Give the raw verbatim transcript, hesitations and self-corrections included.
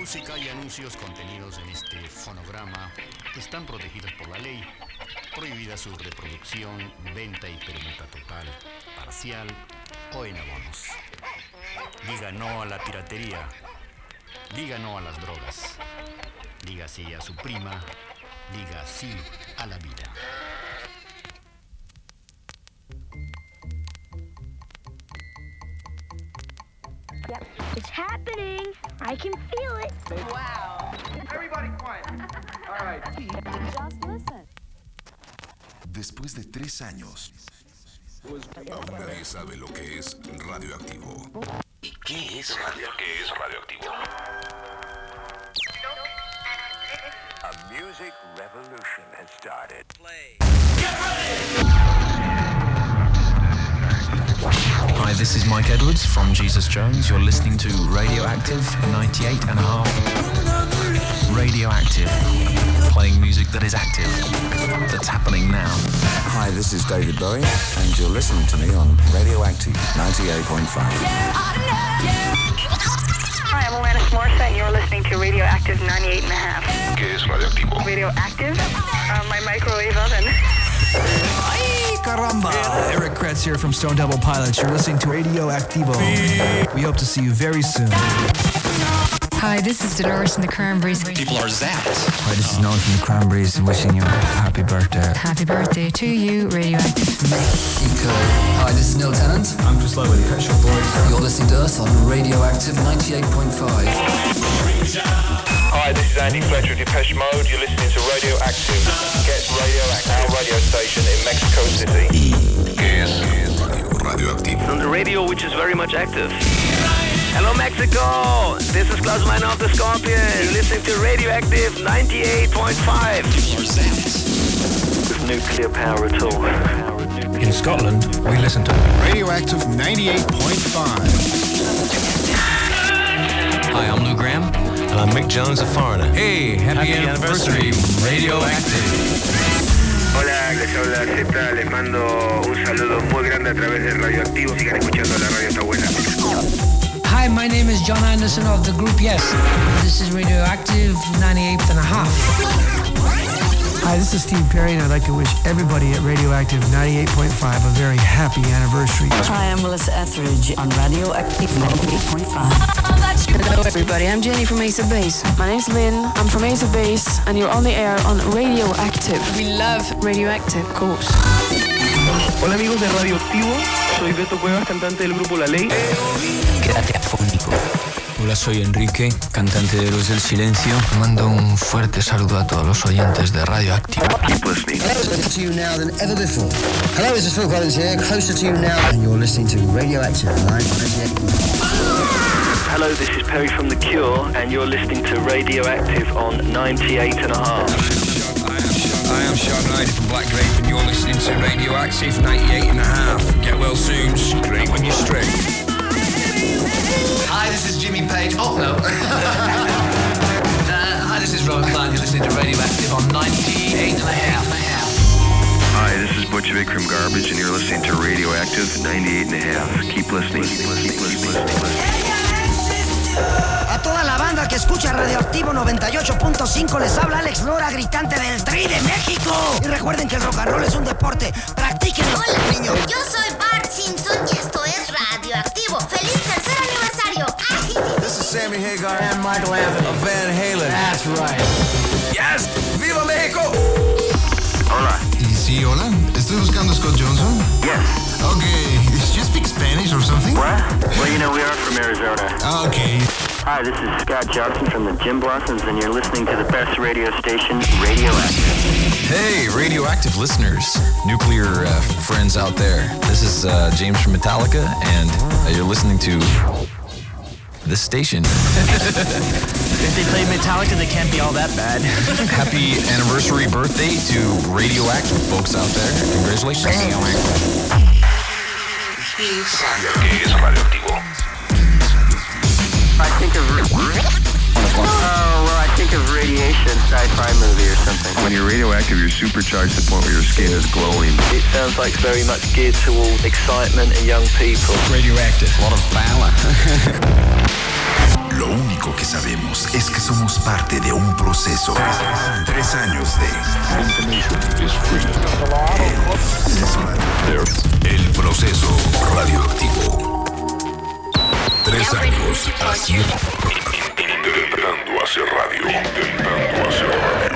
música y anuncios contenidos en este fonograma están protegidos por la ley. Prohibida su reproducción, venta y permuta total, parcial o en abonos. Diga no a la piratería. Diga no a las drogas. Diga sí a su prima. Diga sí a la vida. Yep, it's happening. I can feel it. Wow. Everybody quiet. All right. Just listen. Después de tres años, aún nadie sabe lo que es radioactivo. ¿Y qué es radio? ¿Qué es radioactivo? A music revolution has started. Play. Get ready! Hi, this is Mike Edwards from Jesus Jones. You're listening to Radioactive ninety-eight and a half. Radioactive, playing music that is active, that's happening now. Hi, this is David Bowie, and you're listening to me on Radioactive ninety-eight point five. Hi, I'm Alanis Morissette, and you're listening to Radioactive ninety-eight and a half. ¿Qué es radioactivo? Radioactive? Uh, my microwave oven. Ay, caramba! Eric Kretz here from Stone Temple Pilots. You're listening to Radioactivo. We hope to see you very soon. Hi, this is Dolores from the Cranberries. People are zapped. Hi, this is Noel from the Cranberries wishing you a happy birthday. Happy birthday to you, Radioactive. Eco. Hi, this is Neil Tennant. I'm Chris Lowe with the Pet Shop Boys. You're listening to us on Radioactive ninety-eight point five. Hi, this is Andy Fletcher of Depeche Mode. You're listening to Radioactive. Get Radioactive, our radio station in Mexico City. ¿Qué es radio? Radioactivo. On the radio, which is very much active. Hello, Mexico. This is Klaus Meiner of the Scorpions. You're listening to Radioactive ninety-eight point five. People are zapped. With nuclear power at all. In Scotland, we listen to Radioactive ninety-eight point five. Hi, I'm Lou Graham. And I'm Mick Jones of Foreigner. Hey, happy, happy anniversary, anniversary, Radioactive. Hola, les habla Z, les mando un saludo muy grande a través de Radioactivo. Sigan escuchando, la radio está buena. Hi, my name is John Anderson of the group Yes. This is Radioactive ninety-eight and a half. Hi, this is Steve Perry, and I'd like to wish everybody at Radioactive ninety-eight point five a very happy anniversary. Hi, I'm Melissa Etheridge on Radioactive ninety-eight point five. Hello, everybody. I'm Jenny from Ace of Base. My name's Lynn. I'm from Ace of Base, and you're on the air on Radioactive. We love Radioactive, of course. Hola, amigos de Radioactivo. Soy Beto Cuevas, cantante del grupo La Ley. Quédate afónico. Hola, soy Enrique, cantante de Héroes del Silencio. Mando un fuerte saludo a todos los oyentes de Radioactive. Keep listening. Closer to you now than ever before. Hello, this is Phil Collins here. Closer to you now, and you're listening to Radioactive ninety-eight. Hello, this is Perry from The Cure, and you're listening to Radioactive on ninety-eight and a half. I am Sean Ryder from Black Grape, and you're listening to Radioactive ninety-eight and a half. Get well soon, straight when you're straight. Hi, this is Jimmy Page. Oh, no. uh, hi, this is Robert Plant. You're listening to Radioactive on ninety-eight and a half. Hi, this is Butch Vig from Garbage, and you're listening to Radioactive ninety-eight and a half. Keep listening. Keep listening. Keep listening. Keep listening. A toda la banda que escucha Radioactivo noventa y ocho punto cinco les habla Alex Lora, gritante del Tri de México. Y recuerden que el rock and roll es un deporte. Practíquenlo. Hola, niños. Yo soy Bart Simpson y esto es Radioactivo. ¡Feliz tercer aniversario! This is Sammy Hagar and Michael Anthony of Van Halen. That's right. Yes! ¡Viva México! Hola. Sí, hola. ¿Estoy buscando a Scott Johnson? Yes. Okay. Did you speak Spanish or something? What? Well, you know, we are from Arizona. Okay. Hi, this is Scott Johnson from the Jim Blossoms, and you're listening to the best radio station, Radioactive. Hey, Radioactive listeners, nuclear uh, friends out there. This is uh, James from Metallica, and uh, you're listening to this station. If they play Metallica, they can't be all that bad. Happy anniversary birthday to Radioactive folks out there. Congratulations. ¿Qué es radioactivo? I think of... Oh, well, I think of radiation, sci-fi movie or something. When you're radioactive, you're supercharged to the point where your skin is glowing. It sounds like very much geared towards excitement and young people. Radioactive. A lot of power. Lo único que sabemos es que somos parte de un proceso. Tres años de... El proceso radioactivo. Tres años haciendo... Intentando hacer radio. Intentando hacer radio.